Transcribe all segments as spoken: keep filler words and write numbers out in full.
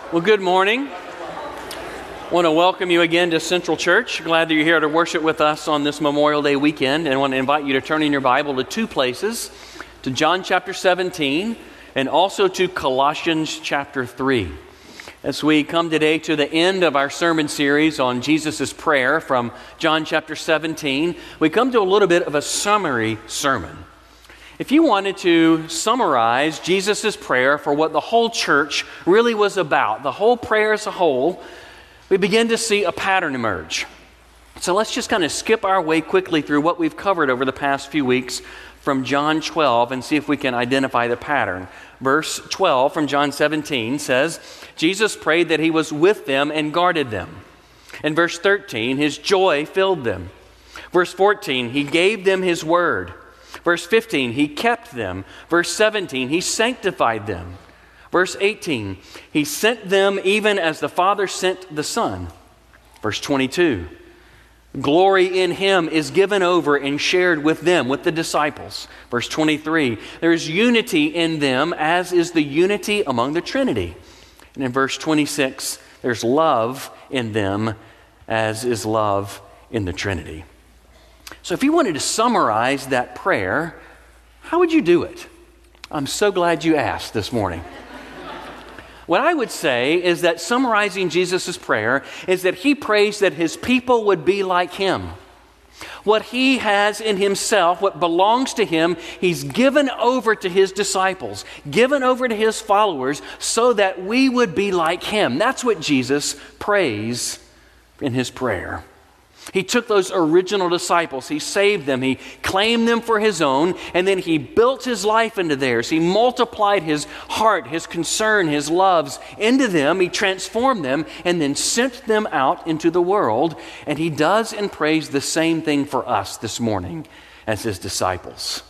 Well, good morning. I want to welcome you again to Central Church. Glad that you're here to worship with us on this Memorial Day weekend, and I want to invite you to turn in your Bible to two places, to John chapter seventeen and also to Colossians chapter three. As we come today to the end of our sermon series on Jesus' prayer from John chapter seventeen, we come to a little bit of a summary sermon. If you wanted to summarize Jesus' prayer for what the whole church really was about, the whole prayer as a whole, we begin to see a pattern emerge. So let's just kind of skip our way quickly through what we've covered over the past few weeks from John twelve and see if we can identify the pattern. Verse twelve from John seventeen says, Jesus prayed that he was with them and guarded them. In verse thirteen, his joy filled them. Verse fourteen, he gave them his word. Verse fifteen, he kept them. Verse seventeen, he sanctified them. Verse eighteen, he sent them even as the Father sent the Son. Verse twenty-two, glory in him is given over and shared with them, with the disciples. Verse twenty-three, there is unity in them as is the unity among the Trinity. And in verse twenty-six, there's love in them as is love in the Trinity. So if you wanted to summarize that prayer, how would you do it? I'm so glad you asked this morning. What I would say is that summarizing Jesus' prayer is that he prays that his people would be like him. What he has in himself, what belongs to him, he's given over to his disciples, given over to his followers so that we would be like him. That's what Jesus prays in his prayer. He took those original disciples, he saved them, he claimed them for his own, and then he built his life into theirs. He multiplied his heart, his concern, his loves into them. He transformed them and then sent them out into the world. And he does and prays the same thing for us this morning as his disciples.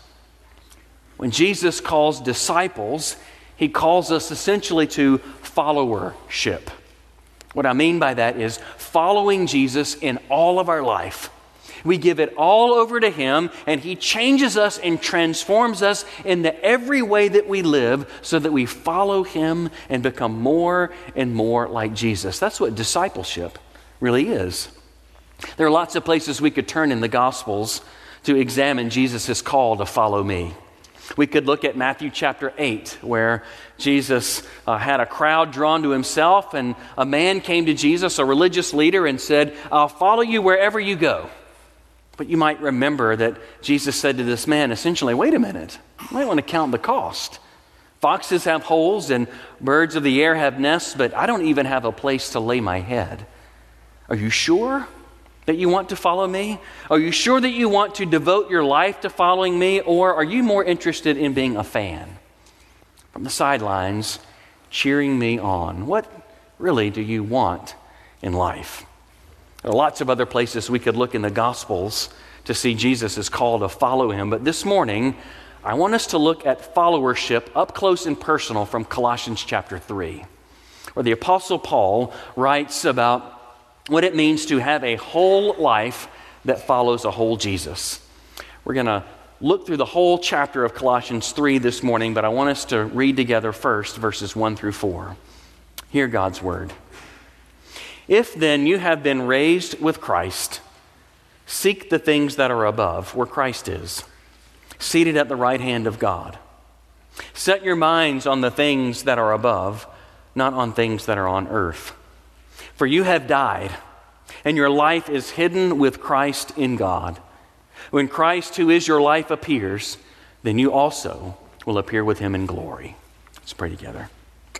When Jesus calls disciples, he calls us essentially to followership. What I mean by that is following Jesus in all of our life. We give it all over to him, and he changes us and transforms us in the every way that we live so that we follow him and become more and more like Jesus. That's what discipleship really is. There are lots of places we could turn in the Gospels to examine Jesus' call to follow me. We could look at Matthew chapter eight, where Jesus uh, had a crowd drawn to himself, and a man came to Jesus, a religious leader, and said, I'll follow you wherever you go. But you might remember that Jesus said to this man, essentially, wait a minute, you might want to count the cost. Foxes have holes and birds of the air have nests, but I don't even have a place to lay my head. Are you sure that you want to follow me? Are you sure that you want to devote your life to following me? Or are you more interested in being a fan from the sidelines, cheering me on? What really do you want in life? There are lots of other places we could look in the Gospels to see Jesus' call to follow him. But this morning, I want us to look at followership up close and personal from Colossians chapter three, where the Apostle Paul writes about what it means to have a whole life that follows a whole Jesus. We're going to look through the whole chapter of Colossians three this morning, but I want us to read together first verses one through four. Hear God's word. If then you have been raised with Christ, seek the things that are above, where Christ is, seated at the right hand of God. Set your minds on the things that are above, not on things that are on earth. For you have died, and your life is hidden with Christ in God. When Christ, who is your life, appears, then you also will appear with him in glory. Let's pray together.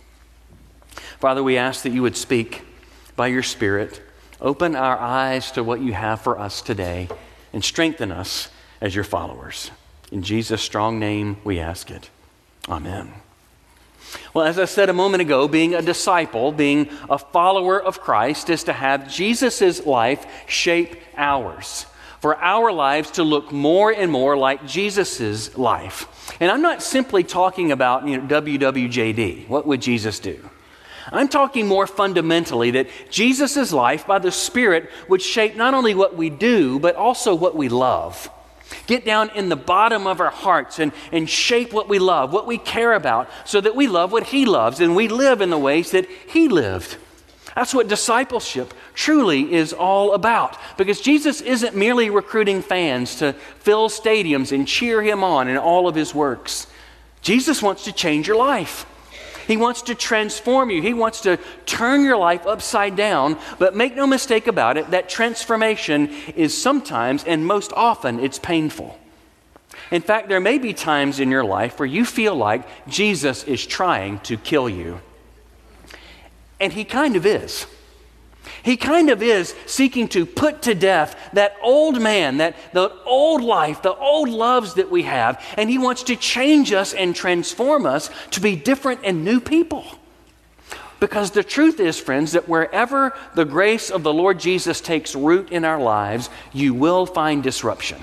Father, we ask that you would speak by your Spirit. Open our eyes to what you have for us today, and strengthen us as your followers. In Jesus' strong name we ask it. Amen. Well, as I said a moment ago, being a disciple, being a follower of Christ, is to have Jesus' life shape ours. For our lives to look more and more like Jesus' life. And I'm not simply talking about, you know, W W J D. What would Jesus do? I'm talking more fundamentally that Jesus' life by the Spirit would shape not only what we do, but also what we love. get down in the bottom of our hearts and, and shape what we love, what we care about, so that we love what he loves and we live in the ways that he lived. That's what discipleship truly is all about. Because Jesus isn't merely recruiting fans to fill stadiums and cheer him on in all of his works. Jesus wants to change your life. He wants to transform you. He wants to turn your life upside down. But make no mistake about it, that transformation is sometimes, and most often, it's painful. In fact, there may be times in your life where you feel like Jesus is trying to kill you. And he kind of is. He kind of is seeking to put to death that old man, that the old life, the old loves that we have, and he wants to change us and transform us to be different and new people. Because the truth is, friends, that wherever the grace of the Lord Jesus takes root in our lives, you will find disruption.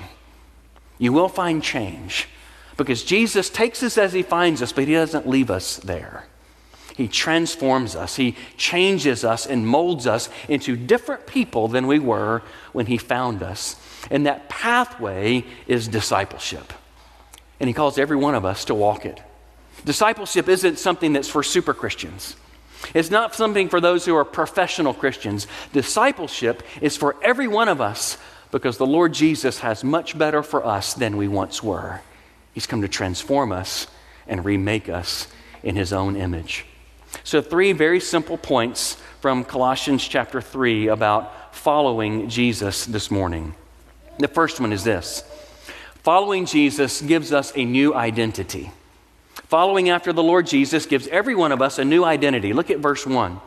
You will find change. Because Jesus takes us as he finds us, but he doesn't leave us there. He transforms us. He changes us and molds us into different people than we were when he found us. And that pathway is discipleship. And he calls every one of us to walk it. Discipleship isn't something that's for super Christians. It's not something for those who are professional Christians. Discipleship is for every one of us because the Lord Jesus has much better for us than we once were. He's come to transform us and remake us in his own image. So three very simple points from Colossians chapter three about following Jesus this morning. The first one is this. Following Jesus gives us a new identity. Following after the Lord Jesus gives every one of us a new identity. Look at verse one.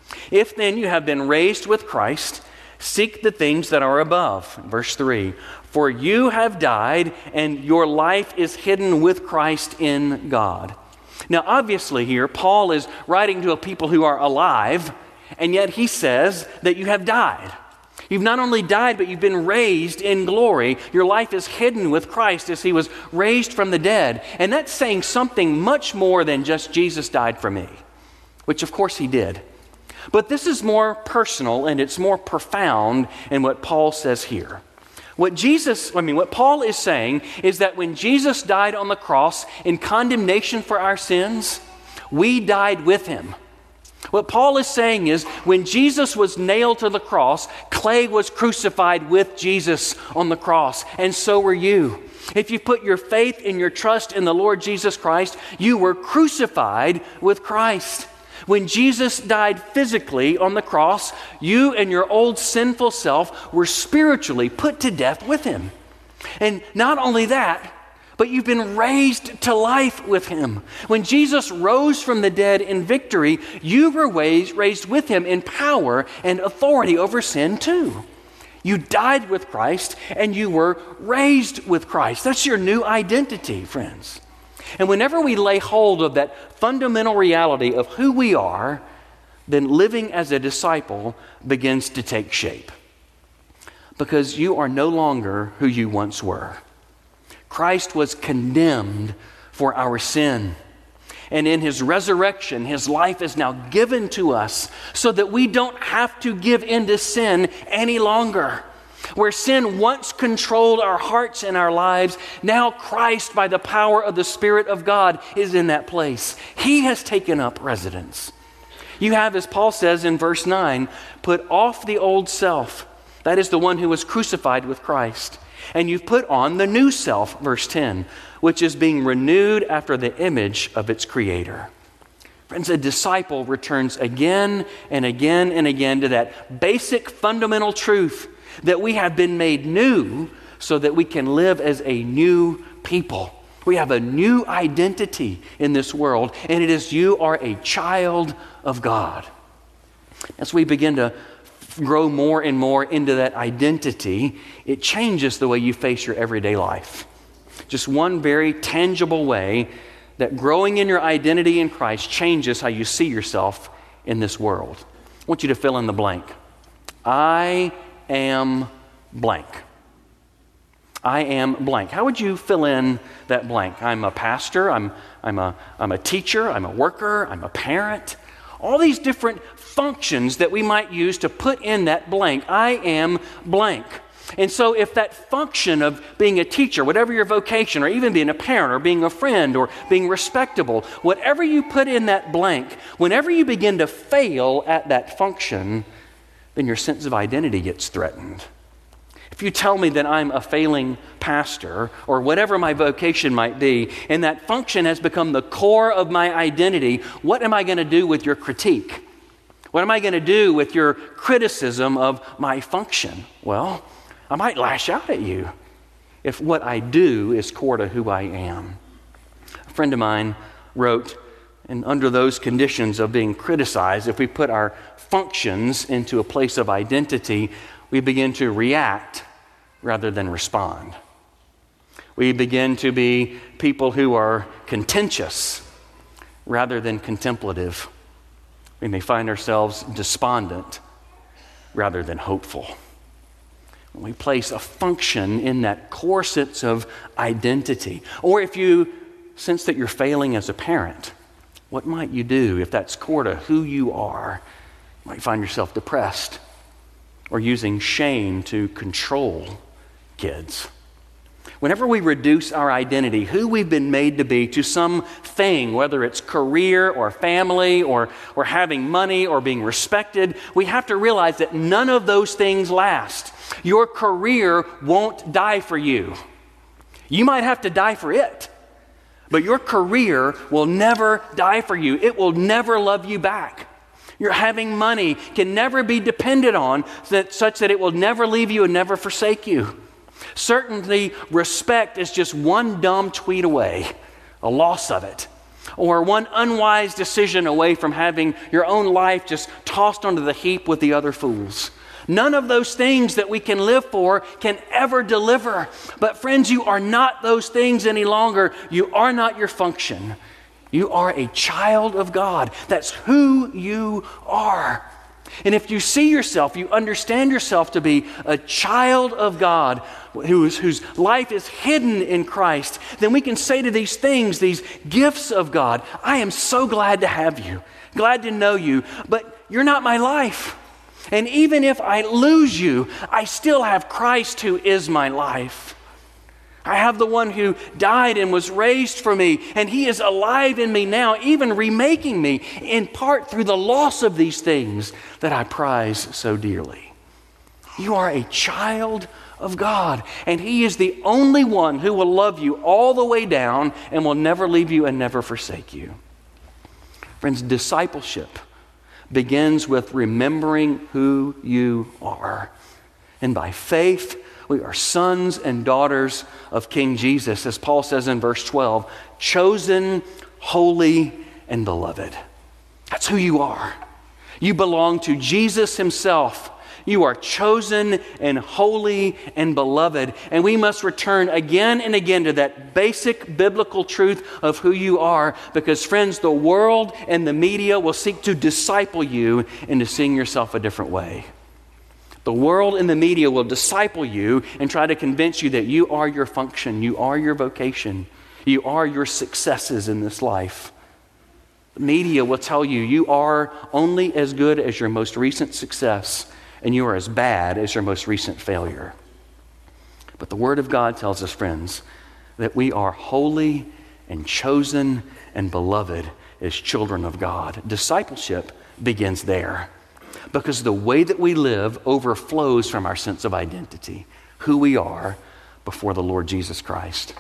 If then you have been raised with Christ, seek the things that are above. Verse three. For you have died, and your life is hidden with Christ in God. Now, obviously here, Paul is writing to a people who are alive, and yet he says that you have died. You've not only died, but you've been raised in glory. Your life is hidden with Christ as he was raised from the dead. And that's saying something much more than just Jesus died for me, which of course he did. But this is more personal and it's more profound in what Paul says here. What Jesus, I mean, what Paul is saying is that when Jesus died on the cross in condemnation for our sins, we died with him. What Paul is saying is when Jesus was nailed to the cross, clay was crucified with Jesus on the cross, and so were you. If you put your faith and your trust in the Lord Jesus Christ, you were crucified with Christ. When Jesus died physically on the cross, you and your old sinful self were spiritually put to death with him. And not only that, but you've been raised to life with him. When Jesus rose from the dead in victory, you were raised, raised with him in power and authority over sin too. You died with Christ and you were raised with Christ. That's your new identity, friends. And whenever we lay hold of that fundamental reality of who we are, then living as a disciple begins to take shape. Because you are no longer who you once were. Christ was condemned for our sin. And in his resurrection, his life is now given to us so that we don't have to give in to sin any longer. Where sin once controlled our hearts and our lives, now Christ, by the power of the Spirit of God, is in that place. He has taken up residence. You have, as Paul says in verse nine, put off the old self. That is the one who was crucified with Christ. And you've put on the new self, verse ten, which is being renewed after the image of its creator. Friends, a disciple returns again and again and again to that basic fundamental truth that we have been made new so that we can live as a new people. We have a new identity in this world, and it is you are a child of God. As we begin to grow more and more into that identity, it changes the way you face your everyday life. Just one very tangible way that growing in your identity in Christ changes how you see yourself in this world. I want you to fill in the blank. I am blank. I am blank. How would you fill in that blank? I'm a pastor, I'm, I'm, a, I'm a teacher, I'm a worker, I'm a parent. All these different functions that we might use to put in that blank. I am blank. And so if that function of being a teacher, whatever your vocation, or even being a parent, or being a friend, or being respectable, whatever you put in that blank, whenever you begin to fail at that function, then your sense of identity gets threatened. If you tell me that I'm a failing pastor, or whatever my vocation might be, and that function has become the core of my identity, what am I going to do with your critique? What am I going to do with your criticism of my function? Well, I might lash out at you if what I do is core to who I am. A friend of mine wrote, and under those conditions of being criticized, if we put our functions into a place of identity, we begin to react rather than respond. We begin to be people who are contentious rather than contemplative. We may find ourselves despondent rather than hopeful. When we place a function in that core sense of identity, or if you sense that you're failing as a parent, what might you do if that's core to who you are? You might find yourself depressed or using shame to control kids. Whenever we reduce our identity, who we've been made to be, to some thing, whether it's career or family or, or having money or being respected, we have to realize that none of those things last. Your career won't die for you. You might have to die for it, but your career will never die for you. It will never love you back. Your having money can never be depended on that, such that it will never leave you and never forsake you. Certainly, respect is just one dumb tweet away, a loss of it, or one unwise decision away from having your own life just tossed onto the heap with the other fools. None of those things that we can live for can ever deliver. But friends, you are not those things any longer. You are not your function. You are a child of God. That's who you are. And if you see yourself, you understand yourself to be a child of God whose, whose life is hidden in Christ, then we can say to these things, these gifts of God, I am so glad to have you, glad to know you, but you're not my life. And even if I lose you, I still have Christ who is my life. I have the one who died and was raised for me, and he is alive in me now, even remaking me, in part through the loss of these things that I prize so dearly. You are a child of God, and he is the only one who will love you all the way down and will never leave you and never forsake you. Friends, discipleship begins with remembering who you are. And by faith, we are sons and daughters of King Jesus, as Paul says in verse twelve, chosen, holy, and beloved. That's who you are. You belong to Jesus himself. You are chosen and holy and beloved. And we must return again and again to that basic biblical truth of who you are, because, friends, the world and the media will seek to disciple you into seeing yourself a different way. The world and the media will disciple you and try to convince you that you are your function, you are your vocation, you are your successes in this life. The media will tell you you are only as good as your most recent success, and you are as bad as your most recent failure. But the Word of God tells us, friends, that we are holy and chosen and beloved as children of God. Discipleship begins there, because the way that we live overflows from our sense of identity, who we are before the Lord Jesus Christ.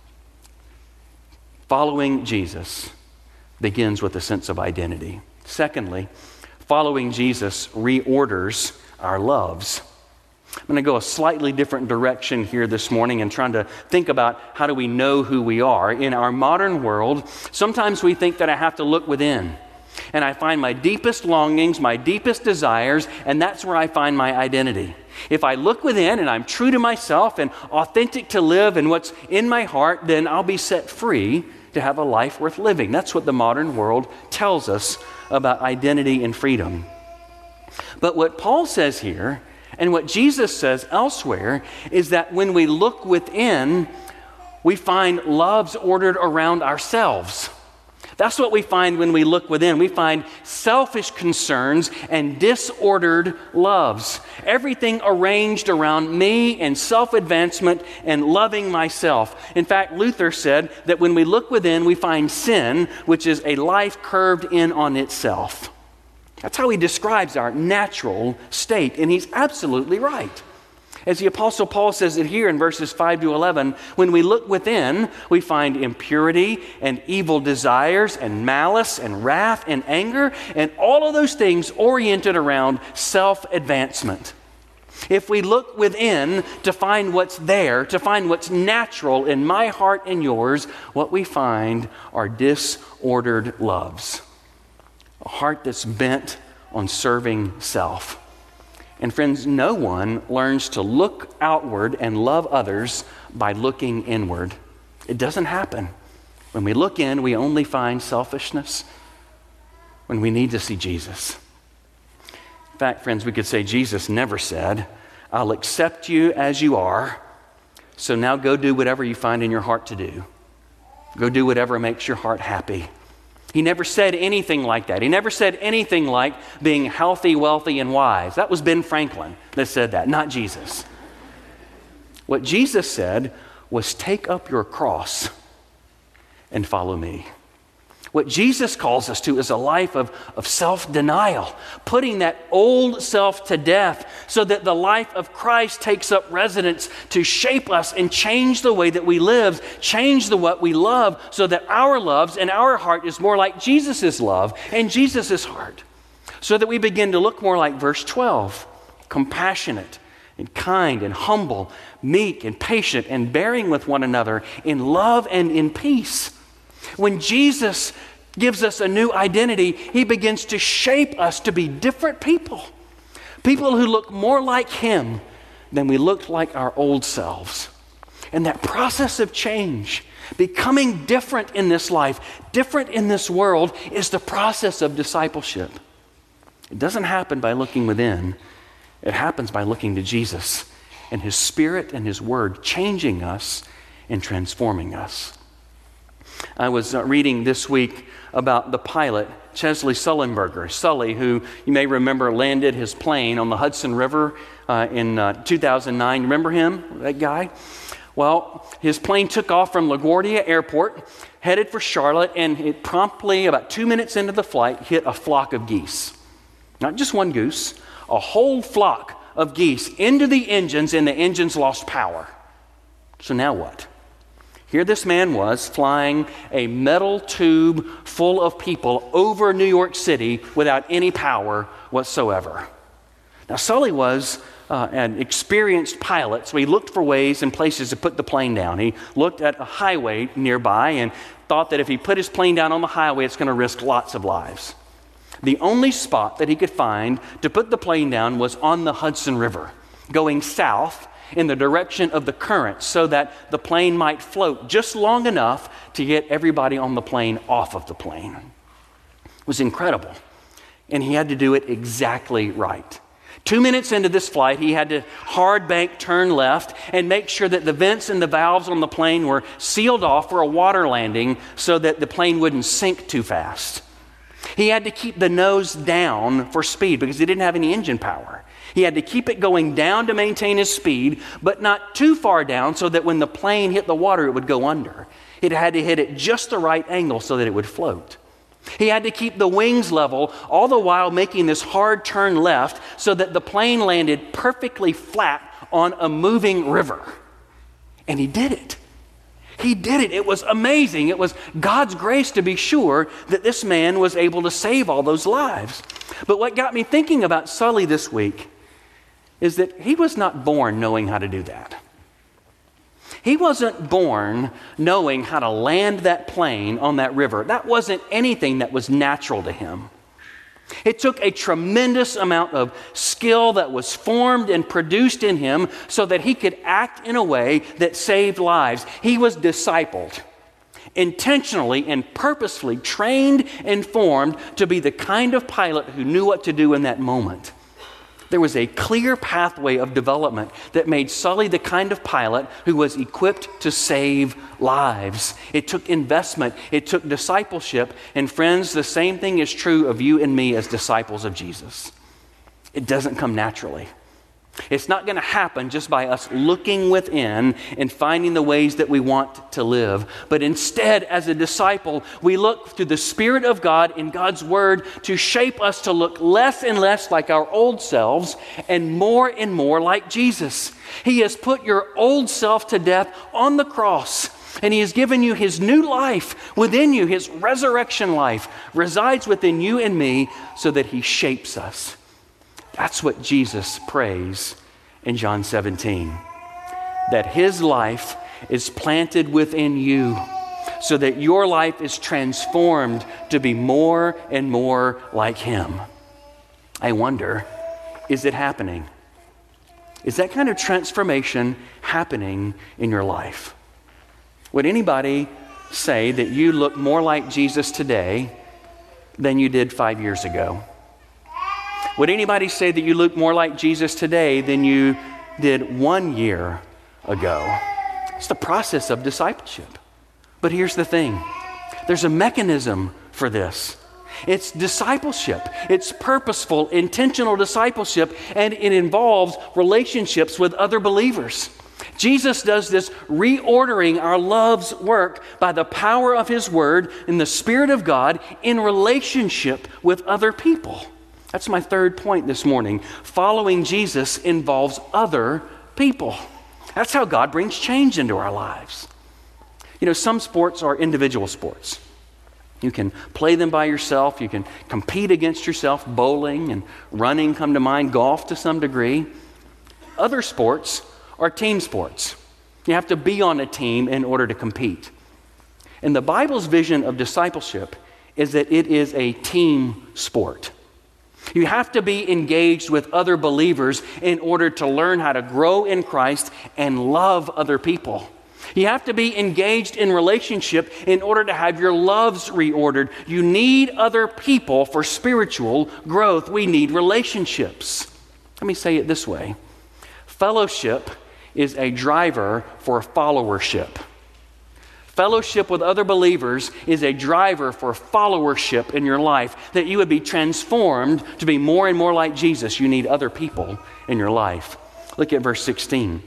Following Jesus begins with a sense of identity. Secondly, following Jesus reorders our loves. I'm going to go a slightly different direction here this morning and trying to think about how do we know who we are. In our modern world, sometimes we think that I have to look within, and I find my deepest longings, my deepest desires, and that's where I find my identity. If I look within and I'm true to myself and authentic to live and what's in my heart, then I'll be set free to have a life worth living. That's what the modern world tells us about identity and freedom. But what Paul says here, and what Jesus says elsewhere, is that when we look within, we find loves ordered around ourselves. That's what we find when we look within. We find selfish concerns and disordered loves. Everything arranged around me and self-advancement and loving myself. In fact, Luther said that when we look within, we find sin, which is a life curved in on itself. That's how he describes our natural state, and he's absolutely right. As the Apostle Paul says it here in verses five to eleven, when we look within, we find impurity and evil desires and malice and wrath and anger and all of those things oriented around self-advancement. If we look within to find what's there, to find what's natural in my heart and yours, what we find are disordered loves. A heart that's bent on serving self. And friends, no one learns to look outward and love others by looking inward. It doesn't happen. When we look in, we only find selfishness when we need to see Jesus. In fact, friends, we could say Jesus never said, "I'll accept you as you are, so now go do whatever you find in your heart to do. Go do whatever makes your heart happy." He never said anything like that. He never said anything like being healthy, wealthy, and wise. That was Ben Franklin that said that, not Jesus. What Jesus said was, take up your cross and follow me. What Jesus calls us to is a life of, of self-denial, putting that old self to death so that the life of Christ takes up residence to shape us and change the way that we live, change the what we love so that our loves and our heart is more like Jesus' love and Jesus' heart. So that we begin to look more like verse twelve, compassionate and kind and humble, meek and patient and bearing with one another in love and in peace. When Jesus gives us a new identity, he begins to shape us to be different people. People who look more like him than we looked like our old selves. And that process of change, becoming different in this life, different in this world, is the process of discipleship. It doesn't happen by looking within. It happens by looking to Jesus and his Spirit and his Word changing us and transforming us. I was uh, reading this week about the pilot, Chesley Sullenberger. Sully, who you may remember landed his plane on the Hudson River uh, in uh, two thousand nine. Remember him, that guy? Well, his plane took off from LaGuardia Airport, headed for Charlotte, and it promptly, about two minutes into the flight, hit a flock of geese. Not just one goose, a whole flock of geese into the engines, and the engines lost power. So now what? Here this man was flying a metal tube full of people over New York City without any power whatsoever. Now, Sully was uh, an experienced pilot, so he looked for ways and places to put the plane down. He looked at a highway nearby and thought that if he put his plane down on the highway, it's going to risk lots of lives. The only spot that he could find to put the plane down was on the Hudson River, going south in the direction of the current so that the plane might float just long enough to get everybody on the plane off of the plane. It was incredible. And he had to do it exactly right. Two minutes into this flight, he had to hard bank turn left and make sure that the vents and the valves on the plane were sealed off for a water landing so that the plane wouldn't sink too fast. He had to keep the nose down for speed because he didn't have any engine power. He had to keep it going down to maintain his speed, but not too far down so that when the plane hit the water, it would go under. It had to hit at just the right angle so that it would float. He had to keep the wings level, all the while making this hard turn left so that the plane landed perfectly flat on a moving river. And he did it. He did it. It was amazing. It was God's grace to be sure that this man was able to save all those lives. But what got me thinking about Sully this week is that he was not born knowing how to do that. He wasn't born knowing how to land that plane on that river. That wasn't anything that was natural to him. It took a tremendous amount of skill that was formed and produced in him so that he could act in a way that saved lives. He was discipled, intentionally and purposefully trained and formed to be the kind of pilot who knew what to do in that moment. There was a clear pathway of development that made Sully the kind of pilot who was equipped to save lives. It took investment. It took discipleship. And friends, the same thing is true of you and me as disciples of Jesus. It doesn't come naturally. It's not going to happen just by us looking within and finding the ways that we want to live. But instead, as a disciple, we look to the Spirit of God in God's Word to shape us to look less and less like our old selves and more and more like Jesus. He has put your old self to death on the cross, and He has given you His new life within you. His resurrection life resides within you and me so that He shapes us. That's what Jesus prays in John seventeen, that His life is planted within you so that your life is transformed to be more and more like Him. I wonder, is it happening? Is that kind of transformation happening in your life? Would anybody say that you look more like Jesus today than you did five years ago? Would anybody say that you look more like Jesus today than you did one year ago? It's the process of discipleship. But here's the thing. There's a mechanism for this. It's discipleship. It's purposeful, intentional discipleship, and it involves relationships with other believers. Jesus does this reordering our love's work by the power of His Word and the Spirit of God in relationship with other people. That's my third point this morning. Following Jesus involves other people. That's how God brings change into our lives. You know, some sports are individual sports. You can play them by yourself. You can compete against yourself. Bowling and running come to mind. Golf to some degree. Other sports are team sports. You have to be on a team in order to compete. And the Bible's vision of discipleship is that it is a team sport. You have to be engaged with other believers in order to learn how to grow in Christ and love other people. You have to be engaged in relationship in order to have your loves reordered. You need other people for spiritual growth. We need relationships. Let me say it this way. Fellowship is a driver for followership. Fellowship with other believers is a driver for followership in your life, that you would be transformed to be more and more like Jesus. You need other people in your life. Look at verse sixteen.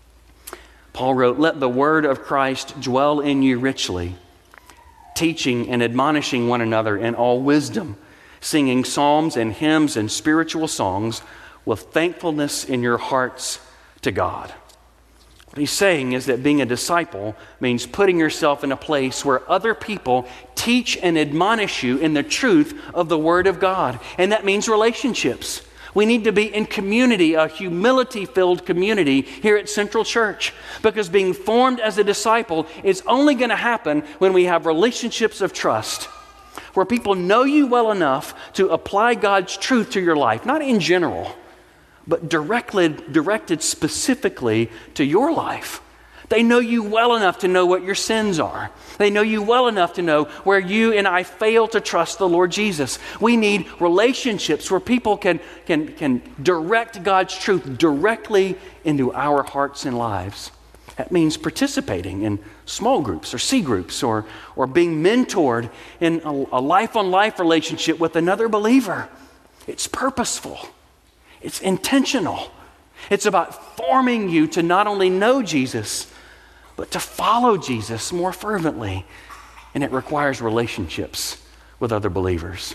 Paul wrote, "Let the word of Christ dwell in you richly, teaching and admonishing one another in all wisdom, singing psalms and hymns and spiritual songs with thankfulness in your hearts to God." What he's saying is that being a disciple means putting yourself in a place where other people teach and admonish you in the truth of the Word of God. And that means relationships. We need to be in community, a humility-filled community here at Central Church. Because being formed as a disciple is only going to happen when we have relationships of trust, where people know you well enough to apply God's truth to your life, not in general, but directly directed specifically to your life. They know you well enough to know what your sins are. They know you well enough to know where you and I fail to trust the Lord Jesus. We need relationships where people can, can, can direct God's truth directly into our hearts and lives. That means participating in small groups or C groups or, or being mentored in a, a life-on-life relationship with another believer. It's purposeful. It's intentional. It's about forming you to not only know Jesus, but to follow Jesus more fervently. And it requires relationships with other believers.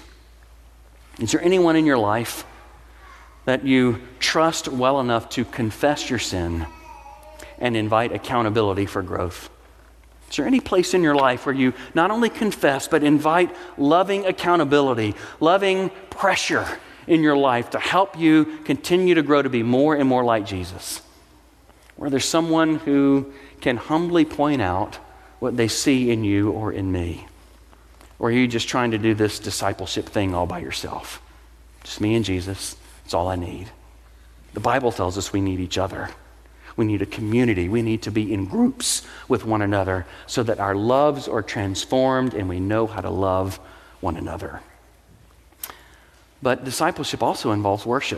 Is there anyone in your life that you trust well enough to confess your sin and invite accountability for growth? Is there any place in your life where you not only confess, but invite loving accountability, loving pressure in your life to help you continue to grow to be more and more like Jesus? Where there's someone who can humbly point out what they see in you or in me? Or are you just trying to do this discipleship thing all by yourself? Just me and Jesus, it's all I need. The Bible tells us we need each other. We need a community. We need to be in groups with one another so that our loves are transformed and we know how to love one another. But discipleship also involves worship.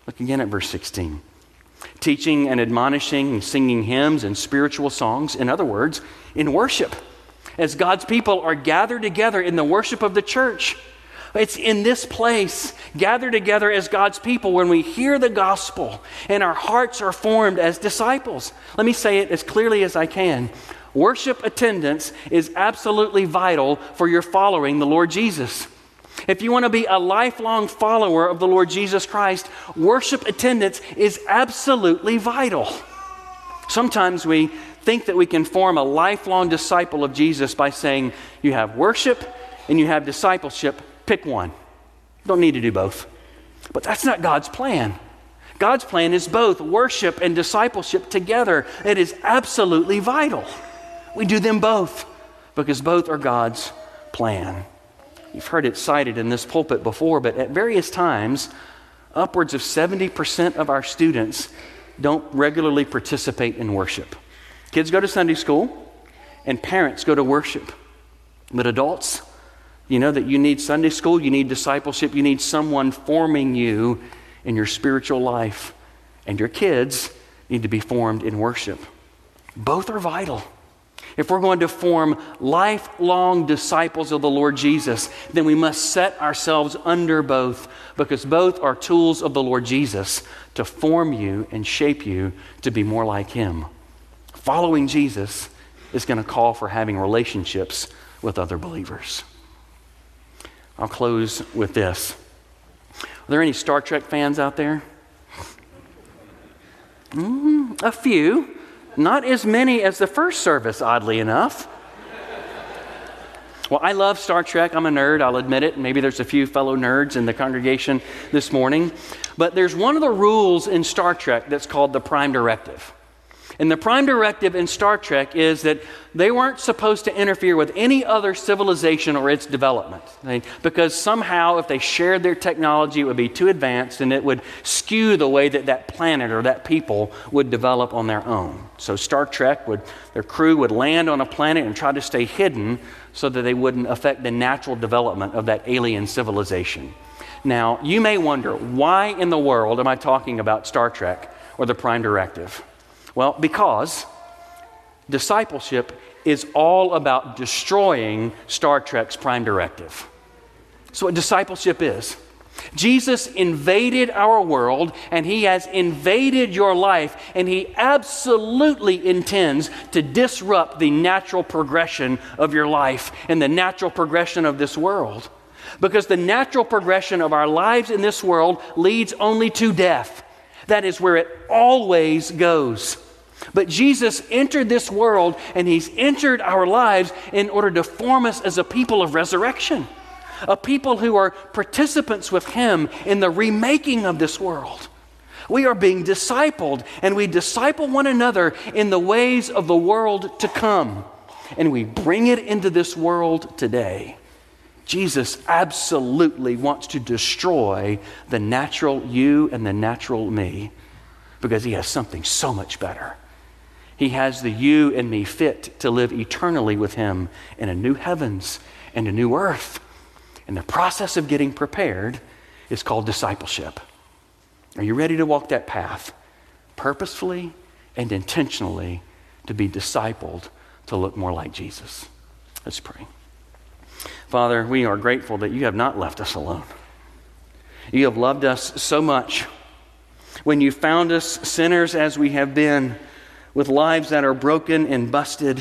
Look again at verse sixteen. Teaching and admonishing and singing hymns and spiritual songs. In other words, in worship. As God's people are gathered together in the worship of the church. It's in this place, gathered together as God's people, when we hear the gospel and our hearts are formed as disciples. Let me say it as clearly as I can. Worship attendance is absolutely vital for your following the Lord Jesus. If you want to be a lifelong follower of the Lord Jesus Christ, worship attendance is absolutely vital. Sometimes we think that we can form a lifelong disciple of Jesus by saying, you have worship and you have discipleship. Pick one. You don't need to do both. But that's not God's plan. God's plan is both worship and discipleship together. It is absolutely vital. We do them both because both are God's plan. You've heard it cited in this pulpit before, but at various times, upwards of seventy percent of our students don't regularly participate in worship. Kids go to Sunday school, and parents go to worship. But adults, you know that you need Sunday school, you need discipleship, you need someone forming you in your spiritual life. And your kids need to be formed in worship. Both are vital. If we're going to form lifelong disciples of the Lord Jesus, then we must set ourselves under both, because both are tools of the Lord Jesus to form you and shape you to be more like Him. Following Jesus is going to call for having relationships with other believers. I'll close with this. Are there any Star Trek fans out there? Mm, a few. Not as many as the first service, oddly enough. Well, I love Star Trek. I'm a nerd, I'll admit it. Maybe there's a few fellow nerds in the congregation this morning. But there's one of the rules in Star Trek that's called the Prime Directive. And the Prime Directive in Star Trek is that they weren't supposed to interfere with any other civilization or its development. They, because somehow if they shared their technology, it would be too advanced and it would skew the way that that planet or that people would develop on their own. So Star Trek, would their crew would land on a planet and try to stay hidden so that they wouldn't affect the natural development of that alien civilization. Now, you may wonder, why in the world am I talking about Star Trek or the Prime Directive? Well, because discipleship is all about destroying Star Trek's Prime Directive. That's what discipleship is. Jesus invaded our world, and He has invaded your life, and He absolutely intends to disrupt the natural progression of your life and the natural progression of this world. Because the natural progression of our lives in this world leads only to death. That is where it always goes. But Jesus entered this world, and He's entered our lives in order to form us as a people of resurrection, a people who are participants with Him in the remaking of this world. We are being discipled, and we disciple one another in the ways of the world to come, and we bring it into this world today. Jesus absolutely wants to destroy the natural you and the natural me, because He has something so much better. He has the you and me fit to live eternally with Him in a new heavens and a new earth. And the process of getting prepared is called discipleship. Are you ready to walk that path purposefully and intentionally to be discipled to look more like Jesus? Let's pray. Father, we are grateful that You have not left us alone. You have loved us so much. When You found us sinners as we have been, with lives that are broken and busted,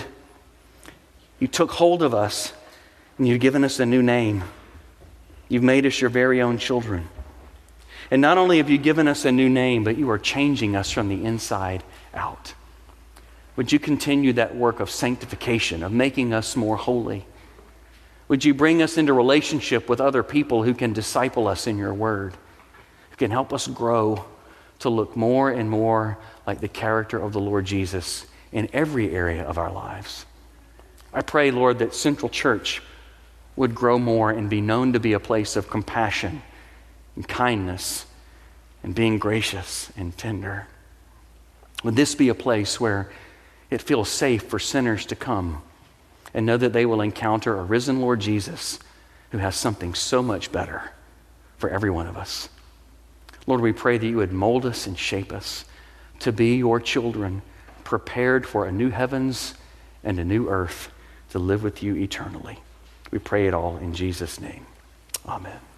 You took hold of us and You've given us a new name. You've made us Your very own children. And not only have You given us a new name, but You are changing us from the inside out. Would You continue that work of sanctification, of making us more holy? Would You bring us into relationship with other people who can disciple us in Your word, who can help us grow to look more and more like the character of the Lord Jesus in every area of our lives. I pray, Lord, that Central Church would grow more and be known to be a place of compassion and kindness and being gracious and tender. Would this be a place where it feels safe for sinners to come and know that they will encounter a risen Lord Jesus who has something so much better for every one of us? Lord, we pray that you would mold us and shape us to be your children, prepared for a new heavens and a new earth to live with you eternally. We pray it all in Jesus' name. Amen.